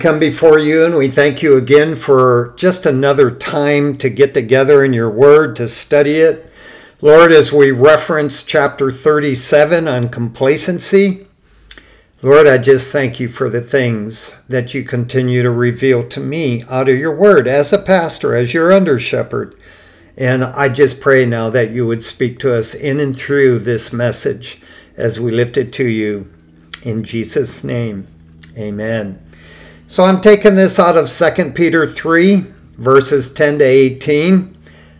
Come before you, and we thank you again for just another time to get together in your word, to study it. Lord, as we reference chapter 37 on complacency, Lord, I just thank you for the things that you continue to reveal to me out of your word as a pastor, as your under shepherd. And I just pray now that you would speak to us in and through this message as we lift it to you. In Jesus' name, amen. So I'm taking this out of 2 Peter 3, verses 10 to 18.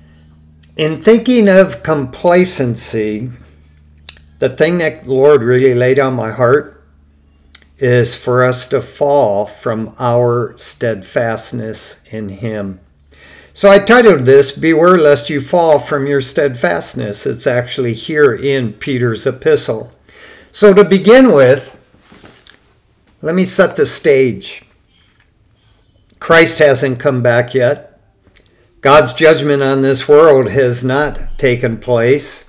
In thinking of complacency, the thing that the Lord really laid on my heart is for us to fall from our steadfastness in Him. So I titled this, Beware Lest You Fall from Your Steadfastness. It's actually here in Peter's epistle. So to begin with, let me set the stage. Christ hasn't come back yet. God's judgment on this world has not taken place.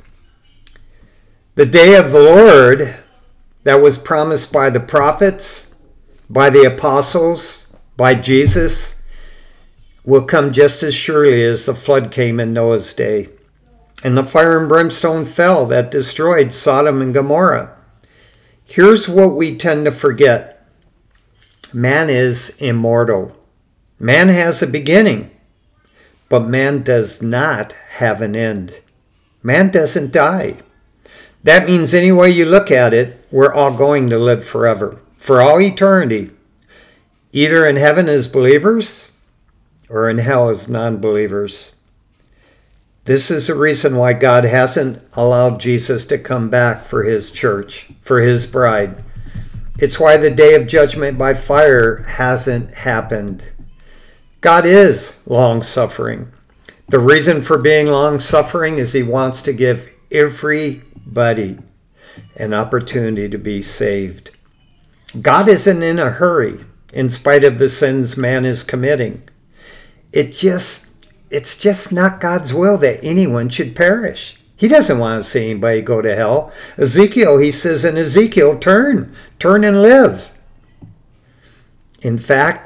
The day of the Lord that was promised by the prophets, by the apostles, by Jesus, will come just as surely as the flood came in Noah's day. And the fire and brimstone fell that destroyed Sodom and Gomorrah. Here's what we tend to forget. Man is immortal. Man has a beginning, but man does not have an end. Man doesn't die. That means any way you look at it, we're all going to live forever, for all eternity, either in heaven as believers or in hell as non-believers. This is the reason why God hasn't allowed Jesus to come back for his church, for his bride. It's why the day of judgment by fire hasn't happened. God is long-suffering. The reason for being long-suffering is he wants to give everybody an opportunity to be saved. God isn't in a hurry in spite of the sins man is committing. It's just not God's will that anyone should perish. He doesn't want to see anybody go to hell. Ezekiel, he says in Ezekiel, turn and live. In fact,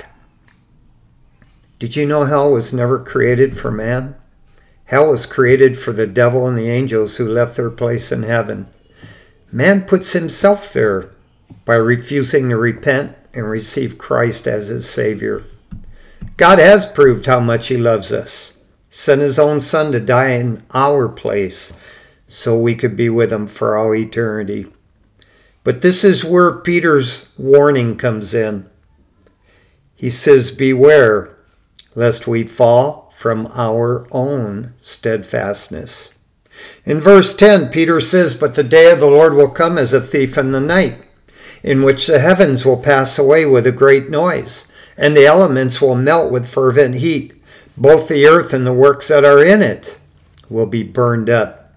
did you know hell was never created for man? Hell was created for the devil and the angels who left their place in heaven. Man puts himself there by refusing to repent and receive Christ as his Savior. God has proved how much he loves us. He sent his own Son to die in our place so we could be with him for all eternity. But this is where Peter's warning comes in. He says, beware lest we fall from our own steadfastness. In verse 10, Peter says, but the day of the Lord will come as a thief in the night, in which the heavens will pass away with a great noise, and the elements will melt with fervent heat. Both the earth and the works that are in it will be burned up.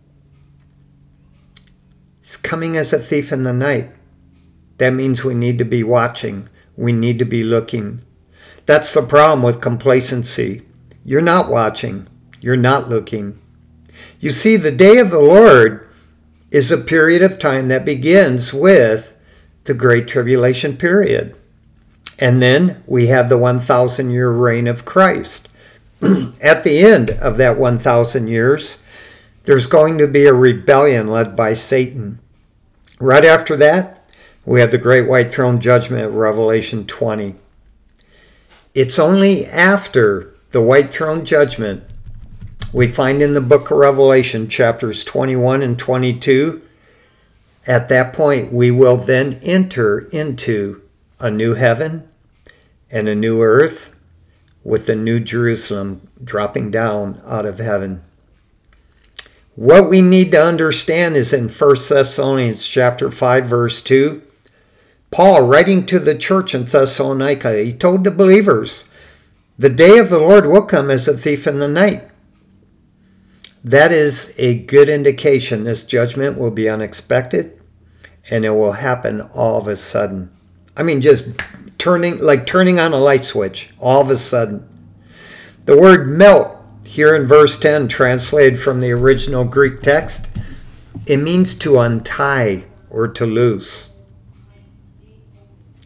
He's coming as a thief in the night. That means we need to be watching. We need to be looking. That's the problem with complacency. You're not watching. You're not looking. You see, the day of the Lord is a period of time that begins with the Great Tribulation period. And then we have the 1,000-year reign of Christ. At the end of that 1,000 years, there's going to be a rebellion led by Satan. Right after that, we have the Great White Throne Judgment of Revelation 20. It's only after the White Throne Judgment we find in the book of Revelation, chapters 21 and 22. At that point, we will then enter into a new heaven and a new earth with the new Jerusalem dropping down out of heaven. What we need to understand is in 1 Thessalonians chapter 5, verse 2, Paul, writing to the church in Thessalonica, he told the believers, the day of the Lord will come as a thief in the night. That is a good indication this judgment will be unexpected and it will happen all of a sudden. I mean, just turning on a light switch, all of a sudden. The word melt here in verse 10, translated from the original Greek text, it means to untie or to loose.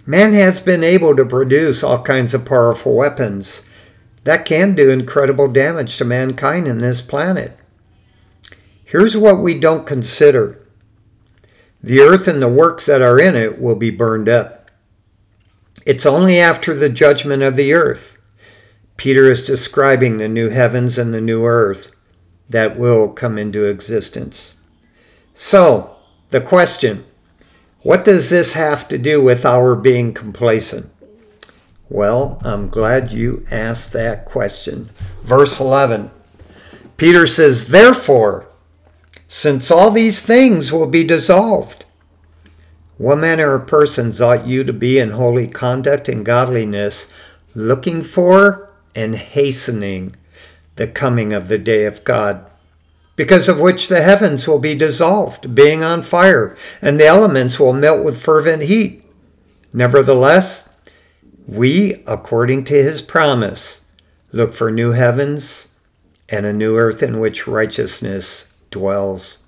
Man has been able to produce all kinds of powerful weapons that can do incredible damage to mankind in this planet. Here's what we don't consider. The earth and the works that are in it will be burned up. It's only after the judgment of the earth. Peter is describing the new heavens and the new earth that will come into existence. So, the question, what does this have to do with our being complacent? Well, I'm glad you asked that question. Verse 11, Peter says, therefore, since all these things will be dissolved, what manner of persons ought you to be in holy conduct and godliness, looking for and hastening the coming of the day of God, because of which the heavens will be dissolved, being on fire, and the elements will melt with fervent heat. Nevertheless, we, according to his promise, look for new heavens and a new earth in which righteousness dwells.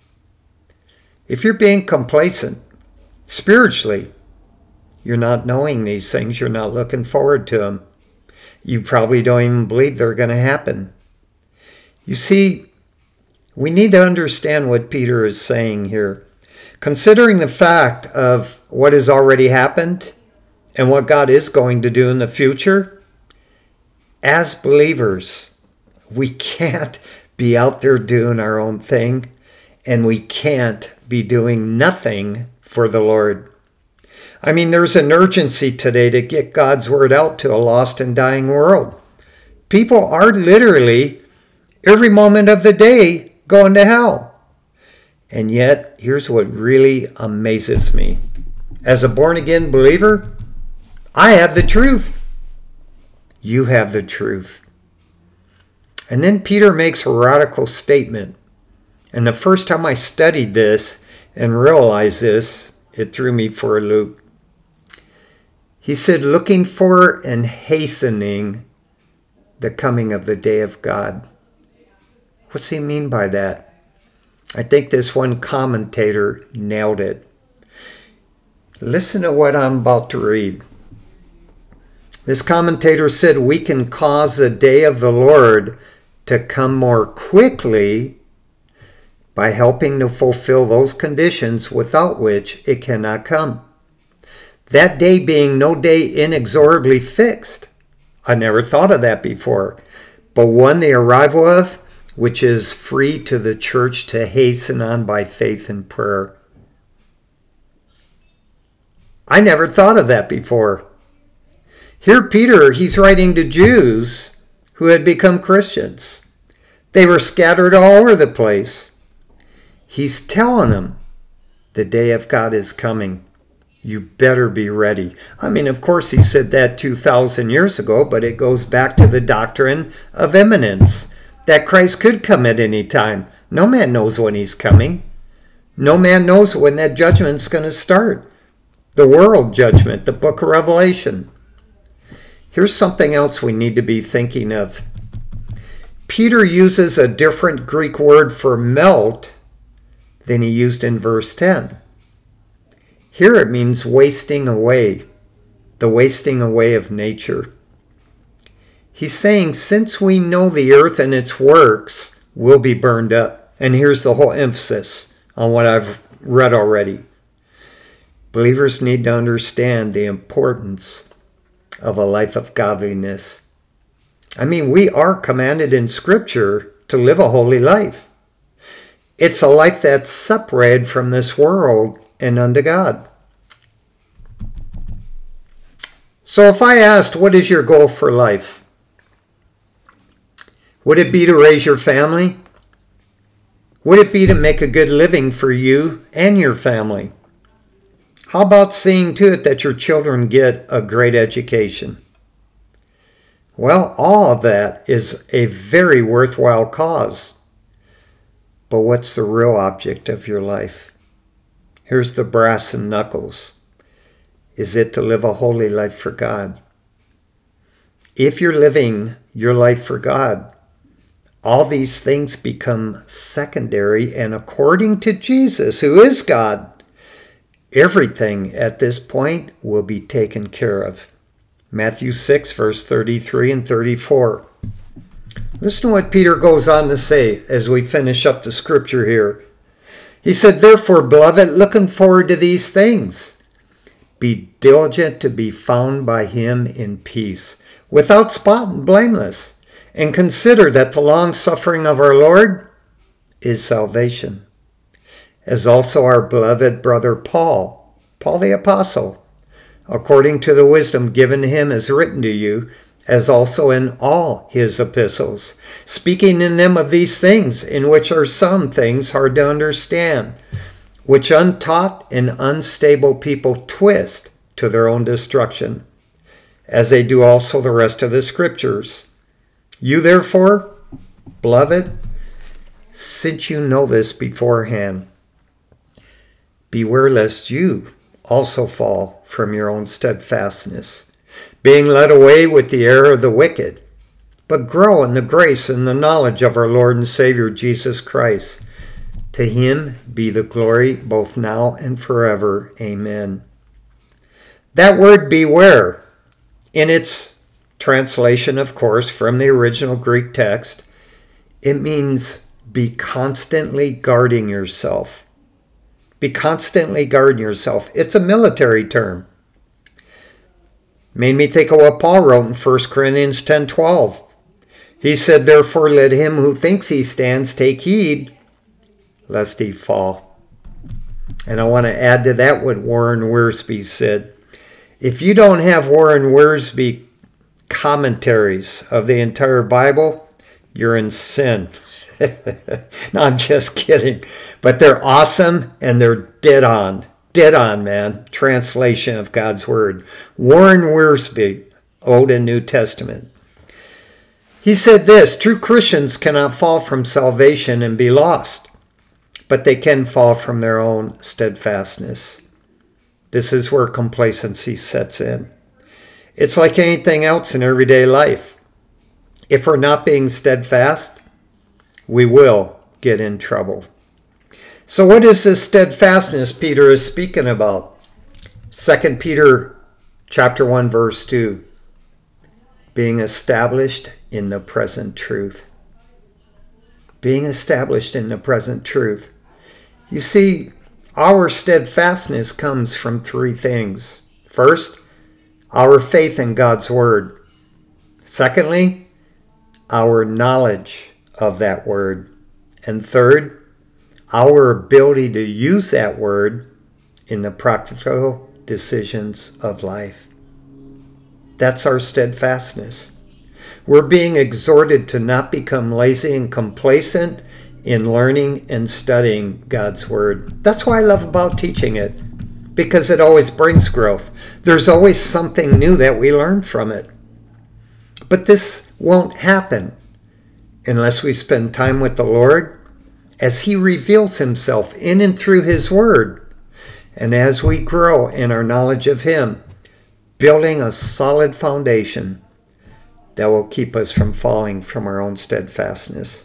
If you're being complacent spiritually, you're not knowing these things, you're not looking forward to them. You probably don't even believe they're going to happen. You see, we need to understand what Peter is saying here. Considering the fact of what has already happened and what God is going to do in the future, as believers, we can't be out there doing our own thing, and we can't be doing nothing for the Lord. I mean, there's an urgency today to get God's word out to a lost and dying world. People are literally, every moment of the day, going to hell. And yet, here's what really amazes me. As a born-again believer, I have the truth. You have the truth. And then Peter makes a radical statement. And the first time I studied this and realized this, it threw me for a loop. He said, looking for and hastening the coming of the day of God. What's he mean by that? I think this one commentator nailed it. Listen to what I'm about to read. This commentator said, we can cause the day of the Lord to come more quickly by helping to fulfill those conditions without which it cannot come. That day being no day inexorably fixed. I never thought of that before. But one, the arrival of, which is free to the church to hasten on by faith and prayer. I never thought of that before. Here Peter, he's writing to Jews who had become Christians. They were scattered all over the place. He's telling them the day of God is coming. You better be ready. I mean, of course, he said that 2,000 years ago, but it goes back to the doctrine of imminence, that Christ could come at any time. No man knows when he's coming. No man knows when that judgment's going to start. The world judgment, the book of Revelation. Here's something else we need to be thinking of. Peter uses a different Greek word for melt than he used in verse 10. Here it means wasting away, the wasting away of nature. He's saying, since we know the earth and its works will be burned up, and here's the whole emphasis on what I've read already. Believers need to understand the importance of a life of godliness. I mean, we are commanded in Scripture to live a holy life. It's a life that's separated from this world and unto God. So if I asked, what is your goal for life? Would it be to raise your family? Would it be to make a good living for you and your family? How about seeing to it that your children get a great education? Well, all of that is a very worthwhile cause. But what's the real object of your life? Here's the brass and knuckles. Is it to live a holy life for God? If you're living your life for God, all these things become secondary, and according to Jesus, who is God, everything at this point will be taken care of. Matthew 6, verse 33 and 34. Listen to what Peter goes on to say as we finish up the scripture here. He said, "Therefore, beloved, looking forward to these things, be diligent to be found by him in peace, without spot and blameless, and consider that the long suffering of our Lord is salvation. As also our beloved brother Paul the apostle, according to the wisdom given him, is written to you, as also in all his epistles, speaking in them of these things, in which are some things hard to understand, which untaught and unstable people twist to their own destruction, as they do also the rest of the scriptures. You therefore, beloved, since you know this beforehand, beware lest you also fall from your own steadfastness, being led away with the error of the wicked, but grow in the grace and the knowledge of our Lord and Savior Jesus Christ. To him be the glory both now and forever. Amen." That word beware, in its translation, of course, from the original Greek text, it means be constantly guarding yourself. Be constantly guarding yourself. It's a military term. Made me think of what Paul wrote in 1 Corinthians 10:12. He said, "Therefore let him who thinks he stands take heed, lest he fall." And I want to add to that what Warren Wiersbe said. If you don't have Warren Wiersbe commentaries of the entire Bible, you're in sin. No, I'm just kidding. But they're awesome and they're dead on. Dead on, man. Translation of God's Word. Warren Wiersbe, Old and New Testament. He said this: true Christians cannot fall from salvation and be lost, but they can fall from their own steadfastness. This is where complacency sets in. It's like anything else in everyday life. If we're not being steadfast, we will get in trouble. So what is this steadfastness Peter is speaking about? 2 Peter chapter 1, verse 2. Being established in the present truth. Being established in the present truth. You see, our steadfastness comes from three things. First, our faith in God's Word. Secondly, our knowledge of that Word. And third, our ability to use that Word in the practical decisions of life. That's our steadfastness. We're being exhorted to not become lazy and complacent in learning and studying God's Word. That's what I love about teaching it, because it always brings growth. There's always something new that we learn from it. But this won't happen unless we spend time with the Lord as He reveals Himself in and through His Word, and as we grow in our knowledge of Him, building a solid foundation that will keep us from falling from our own steadfastness.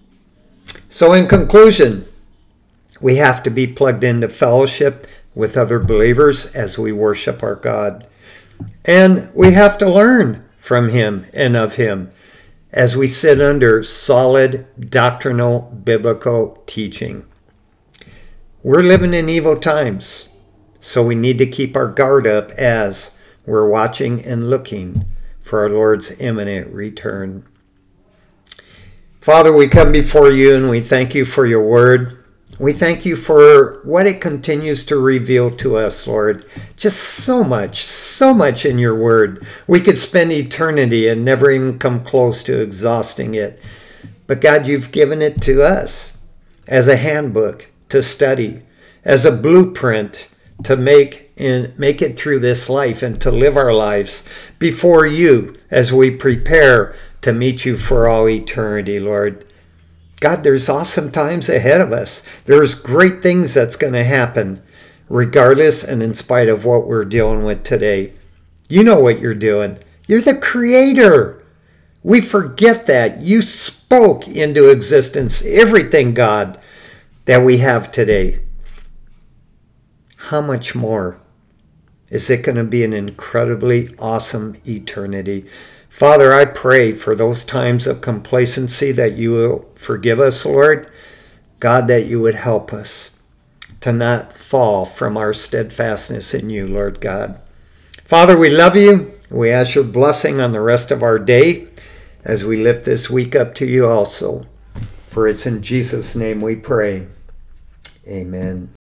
So in conclusion, we have to be plugged into fellowship with other believers as we worship our God. And we have to learn from Him and of Him as we sit under solid doctrinal biblical teaching. We're living in evil times, so we need to keep our guard up as we're watching and looking for our Lord's imminent return. Father, we come before you and we thank you for your word. We thank you for what it continues to reveal to us, Lord. Just so much in your word. We could spend eternity and never even come close to exhausting it. But God, you've given it to us as a handbook to study, as a blueprint to make it through this life and to live our lives before you as we prepare to meet you for all eternity, Lord. God, there's awesome times ahead of us. There's great things that's going to happen regardless and in spite of what we're dealing with today. You know what you're doing. You're the creator. We forget that. You spoke into existence everything, God, that we have today. how much more is it going to be an incredibly awesome eternity? Father, I pray for those times of complacency that you will forgive us, Lord. God, that you would help us to not fall from our steadfastness in you, Lord God. Father, we love you. We ask your blessing on the rest of our day as we lift this week up to you also. For it's in Jesus' name we pray. Amen.